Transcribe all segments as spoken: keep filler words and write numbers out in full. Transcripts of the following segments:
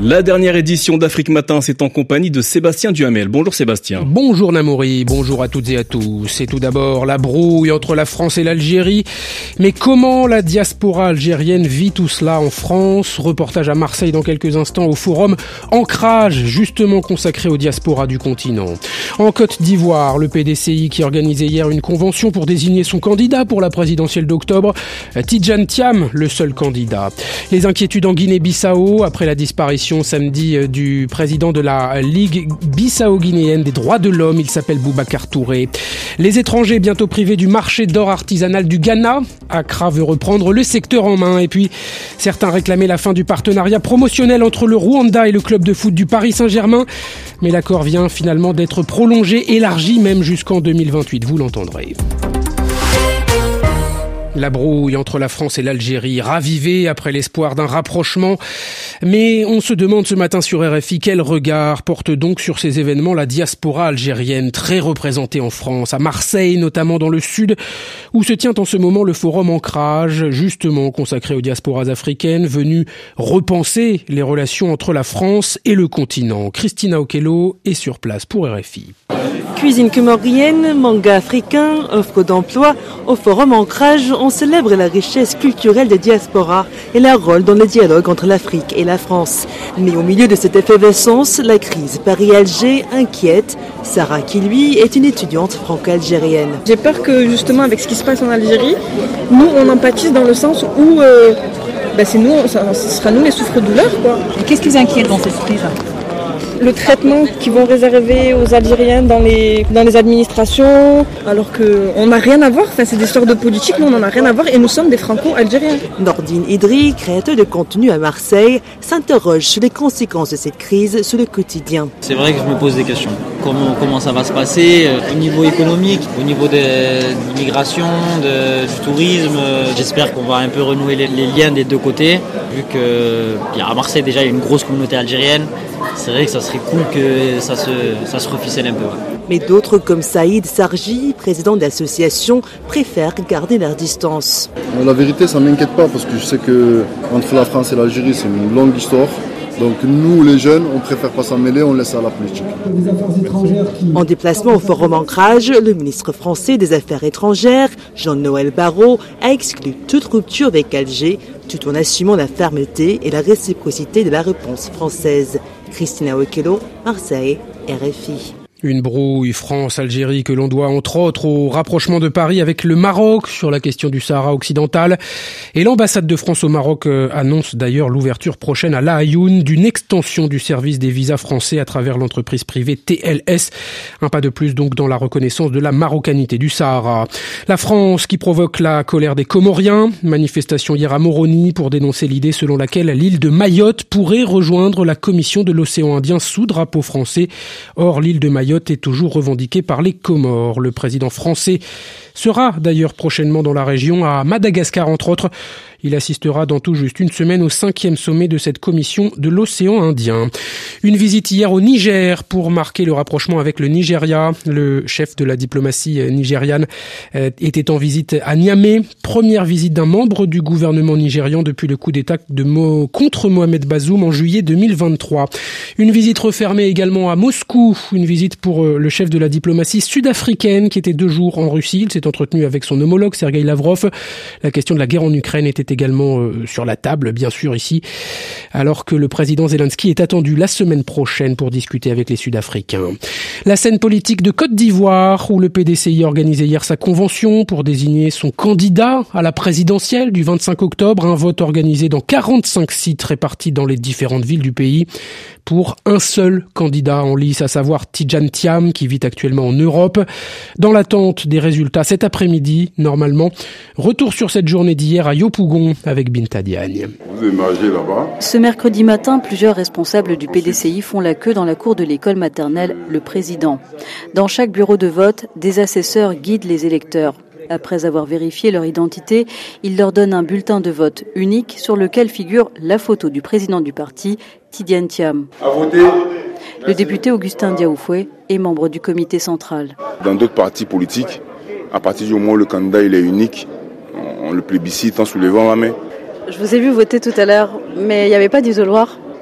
La dernière édition d'Afrique Matin, c'est en compagnie de Sébastien Duhamel. Bonjour Sébastien. Bonjour Namouri, bonjour à toutes et à tous. Et tout d'abord, la brouille entre la France et l'Algérie. Mais comment la diaspora algérienne vit tout cela en France? Reportage à Marseille dans quelques instants au forum Ancrage, justement consacré aux diasporas du continent. En Côte d'Ivoire, le P D C I qui organisait hier une convention pour désigner son candidat pour la présidentielle d'octobre. Tidjane Thiam, le seul candidat. Les inquiétudes en Guinée-Bissau après la disparition samedi du président de la Ligue bissau-guinéenne des droits de l'homme, il s'appelle Boubacar Touré. Les étrangers bientôt privés du marché d'or artisanal du Ghana. Accra veut reprendre le secteur en main. Et puis, certains réclamaient la fin du partenariat promotionnel entre le Rwanda et le club de foot du Paris Saint-Germain. Mais l'accord vient finalement d'être prolongé, élargi même jusqu'en deux mille vingt-huit. Vous l'entendrez. La brouille entre la France et l'Algérie, ravivée après l'espoir d'un rapprochement. Mais on se demande ce matin sur R F I quel regard porte donc sur ces événements la diaspora algérienne, très représentée en France, à Marseille notamment dans le sud, où se tient en ce moment le forum Ancrage, justement consacré aux diasporas africaines, venu repenser les relations entre la France et le continent. Christina Okello est sur place pour R F I. Cuisine comorienne, manga africain, offre d'emploi, au forum Ancrage, on célèbre la richesse culturelle des diasporas et leur rôle dans le dialogue entre l'Afrique et la France. Mais au milieu de cette effervescence, la crise Paris-Alger inquiète. Sarah, qui lui est une étudiante franco-algérienne. J'ai peur que justement avec ce qui se passe en Algérie, nous on empathise dans le sens où euh, ben c'est nous, ça, ce sera nous les souffres-douleurs, quoi. Et qu'est-ce qui vous inquiète dans cette crise ? Le traitement qu'ils vont réserver aux Algériens dans les, dans les administrations, alors qu'on n'a rien à voir, enfin, c'est des histoires de politique, nous on n'en a rien à voir et nous sommes des franco-algériens. Nordine Idri, créateur de contenu à Marseille, s'interroge sur les conséquences de cette crise sur le quotidien. C'est vrai que je me pose des questions. Comment, comment ça va se passer euh, au niveau économique, au niveau de, de l'immigration, de, du tourisme. Euh, j'espère qu'on va un peu renouer les, les liens des deux côtés, vu qu'à Marseille déjà il y a une grosse communauté algérienne. C'est vrai que ça serait cool que ça se, ça se reficelle un peu. Ouais. Mais d'autres comme Saïd Sarji, président de l'association, préfèrent garder leur distance. La vérité, ça ne m'inquiète pas parce que je sais qu'entre la France et l'Algérie, c'est une longue histoire. Donc nous, les jeunes, on préfère pas s'en mêler, on laisse ça à la politique. En déplacement au forum Ancrage, le ministre français des Affaires étrangères, Jean-Noël Barrot, a exclu toute rupture avec Alger, tout en assumant la fermeté et la réciprocité de la réponse française. Christina Okello, Marseille, R F I. Une brouille France-Algérie que l'on doit entre autres au rapprochement de Paris avec le Maroc sur la question du Sahara occidental. Et l'ambassade de France au Maroc annonce d'ailleurs l'ouverture prochaine à La Ayoun d'une extension du service des visas français à travers l'entreprise privée T L S. Un pas de plus donc dans la reconnaissance de la marocanité du Sahara. La France qui provoque la colère des Comoriens. Manifestation hier à Moroni pour dénoncer l'idée selon laquelle l'île de Mayotte pourrait rejoindre la commission de l'océan Indien sous drapeau français. Or, l'île de Mayotte est toujours revendiqué par les Comores. Le président français sera d'ailleurs prochainement dans la région, à Madagascar entre autres. Il assistera dans tout juste une semaine au cinquième sommet de cette commission de l'océan Indien. Une visite hier au Niger pour marquer le rapprochement avec le Nigeria. Le chef de la diplomatie nigériane était en visite à Niamey. Première visite d'un membre du gouvernement nigérian depuis le coup d'État de Mo- contre Mohamed Bazoum en juillet deux mille vingt-trois. Une visite refermée également à Moscou. Une visite pour le chef de la diplomatie sud-africaine qui était deux jours en Russie. Il s'est entretenu avec son homologue Sergueï Lavrov. La question de la guerre en Ukraine était également euh, sur la table, bien sûr, ici, alors que le président Zelensky est attendu la semaine prochaine pour discuter avec les Sud-Africains. La scène politique de Côte d'Ivoire, où le P D C I organisait hier sa convention pour désigner son candidat à la présidentielle du vingt-cinq octobre, un vote organisé dans quarante-cinq sites répartis dans les différentes villes du pays pour un seul candidat en lice, à savoir Tidjane Thiam, qui vit actuellement en Europe. Dans l'attente des résultats cet après-midi, normalement, retour sur cette journée d'hier à Yopougon avec Binta Diagne. Vous émergez là-bas. Ce mercredi matin, plusieurs responsables du P D C I font la queue dans la cour de l'école maternelle Le Président. Dans chaque bureau de vote, des assesseurs guident les électeurs. Après avoir vérifié leur identité, ils leur donnent un bulletin de vote unique sur lequel figure la photo du président du parti, Tidjane Thiam. À voter. Le député Augustin Diaoufoué est membre du comité central. Dans d'autres partis politiques, à partir du moment où le candidat il est unique, on le plébiscite en soulevant la main. Je vous ai vu voter tout à l'heure, mais il n'y avait pas d'isoloir.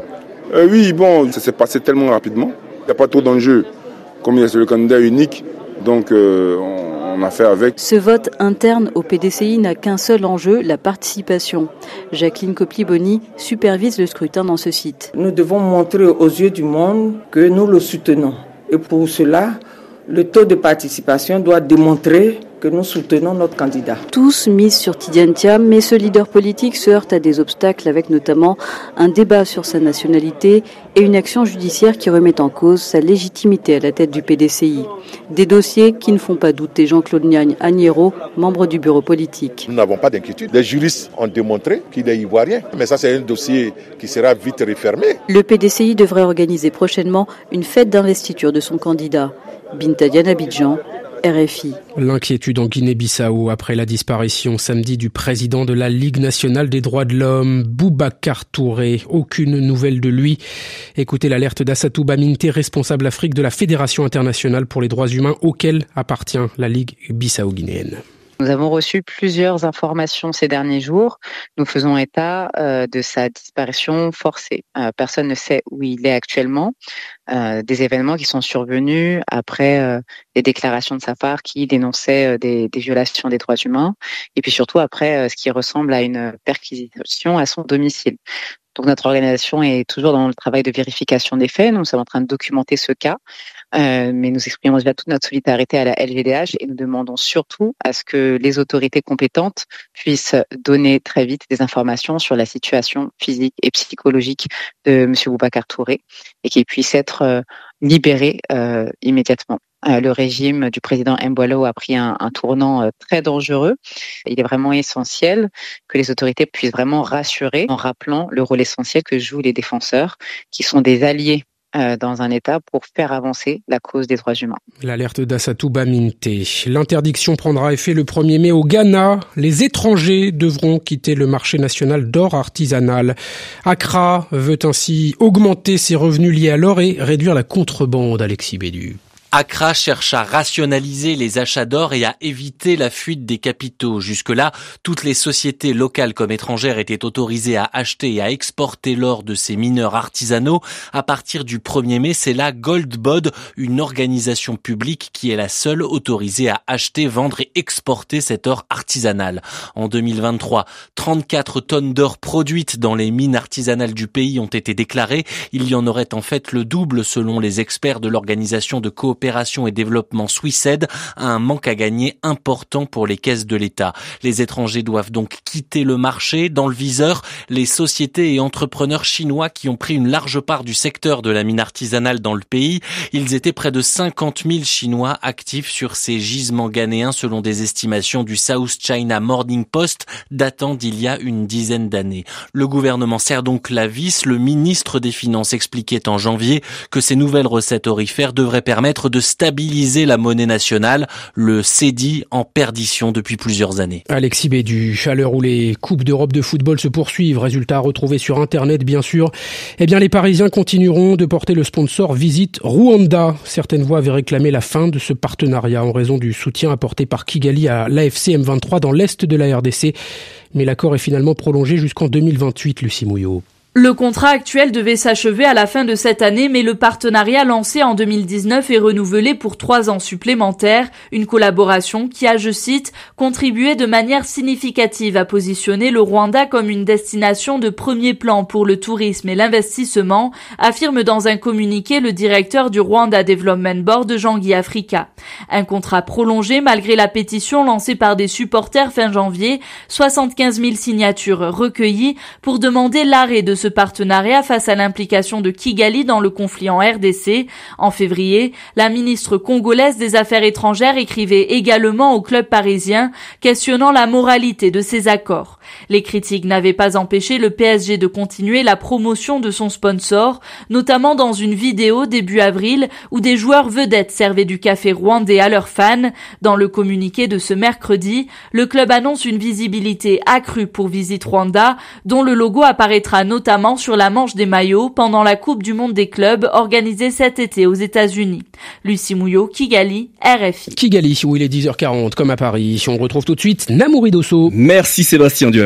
euh, Oui, bon, ça s'est passé tellement rapidement. Il n'y a pas trop d'enjeux. Comme il y a le candidat unique, donc euh, on, on a fait avec. Ce vote interne au P D C I n'a qu'un seul enjeu, la participation. Jacqueline Copley-Boni supervise le scrutin dans ce site. Nous devons montrer aux yeux du monde que nous le soutenons. Et pour cela, le taux de participation doit démontrer que nous soutenons notre candidat. Tous misent sur Tidiane Thiam, mais ce leader politique se heurte à des obstacles avec notamment un débat sur sa nationalité et une action judiciaire qui remet en cause sa légitimité à la tête du P D C I. Des dossiers qui ne font pas douter Jean-Claude Niagne Agnero, membre du bureau politique. Nous n'avons pas d'inquiétude. Les juristes ont démontré qu'il est ivoirien, mais ça c'est un dossier qui sera vite refermé. Le P D C I devrait organiser prochainement une fête d'investiture de son candidat. Binta Diane Abidjan, R F I. L'inquiétude en Guinée-Bissau après la disparition samedi du président de la Ligue nationale des droits de l'homme, Boubacar Touré. Aucune nouvelle de lui. Écoutez l'alerte d'Assatou Baminte, responsable Afrique de la Fédération internationale pour les droits humains auquel appartient la Ligue bissau-guinéenne. Nous avons reçu plusieurs informations ces derniers jours. Nous faisons état euh, de sa disparition forcée. Euh, personne ne sait où il est actuellement. Euh, des événements qui sont survenus après euh, les déclarations de sa part qui dénonçaient euh, des, des violations des droits humains. Et puis surtout après euh, ce qui ressemble à une perquisition à son domicile. Donc notre organisation est toujours dans le travail de vérification des faits. Nous sommes en train de documenter ce cas. Euh, mais nous exprimons déjà toute notre solidarité à la L G D H et nous demandons surtout à ce que les autorités compétentes puissent donner très vite des informations sur la situation physique et psychologique de M. Boubacar Touré et qu'il puisse être euh, libéré euh, immédiatement. Euh, le régime du président Mboualo a pris un, un tournant euh, très dangereux. Il est vraiment essentiel que les autorités puissent vraiment rassurer en rappelant le rôle essentiel que jouent les défenseurs, qui sont des alliés dans un État pour faire avancer la cause des droits humains. L'alerte d'Assatou Baminte. L'interdiction prendra effet le premier mai au Ghana. Les étrangers devront quitter le marché national d'or artisanal. Accra veut ainsi augmenter ses revenus liés à l'or et réduire la contrebande, Alexis Bédu. Accra cherche à rationaliser les achats d'or et à éviter la fuite des capitaux. Jusque-là, toutes les sociétés locales comme étrangères étaient autorisées à acheter et à exporter l'or de ces mineurs artisanaux. À partir du premier mai, c'est la Goldbod, une organisation publique qui est la seule autorisée à acheter, vendre et exporter cet or artisanal. En deux mille vingt-trois, trente-quatre tonnes d'or produites dans les mines artisanales du pays ont été déclarées. Il y en aurait en fait le double selon les experts de l'organisation de coopération Coopération et développement Swissed, un manque à gagner important pour les caisses de l'État. Les étrangers doivent donc quitter le marché. Dans le viseur, les sociétés et entrepreneurs chinois qui ont pris une large part du secteur de la mine artisanale dans le pays. Ils étaient près de cinquante mille Chinois actifs sur ces gisements ghanéens selon des estimations du South China Morning Post datant d'il y a une dizaine d'années. Le gouvernement serre donc la vis. Le ministre des Finances expliquait en janvier que ces nouvelles recettes aurifères devraient permettre de stabiliser la monnaie nationale, le C D I en perdition depuis plusieurs années. Alexis Bédu, à l'heure où les coupes d'Europe de football se poursuivent, résultat retrouvé sur Internet bien sûr, eh bien les Parisiens continueront de porter le sponsor Visite Rwanda. Certaines voix avaient réclamé la fin de ce partenariat en raison du soutien apporté par Kigali à l'A F C M vingt-trois dans l'est de la R D C. Mais l'accord est finalement prolongé jusqu'en deux mille vingt-huit, Lucie Mouillot. Le contrat actuel devait s'achever à la fin de cette année, mais le partenariat lancé en deux mille dix-neuf est renouvelé pour trois ans supplémentaires, une collaboration qui a, je cite, contribué de manière significative à positionner le Rwanda comme une destination de premier plan pour le tourisme et l'investissement, affirme dans un communiqué le directeur du Rwanda Development Board, Jean-Guy Africa. Un contrat prolongé malgré la pétition lancée par des supporters fin janvier, soixante-quinze mille signatures recueillies pour demander l'arrêt de ce partenariat face à l'implication de Kigali dans le conflit en R D C. En février, la ministre congolaise des Affaires étrangères écrivait également au club parisien, questionnant la moralité de ces accords. Les critiques n'avaient pas empêché le P S G de continuer la promotion de son sponsor, notamment dans une vidéo début avril où des joueurs vedettes servaient du café rwandais à leurs fans. Dans le communiqué de ce mercredi, le club annonce une visibilité accrue pour Visite Rwanda, dont le logo apparaîtra notamment sur la manche des maillots pendant la Coupe du Monde des clubs organisée cet été aux États-Unis. Lucie Mouillot, Kigali, R F I. Kigali, où il est dix heures quarante, comme à Paris. On retrouve tout de suite Namouri Dosso. Merci Sébastien Duhamel.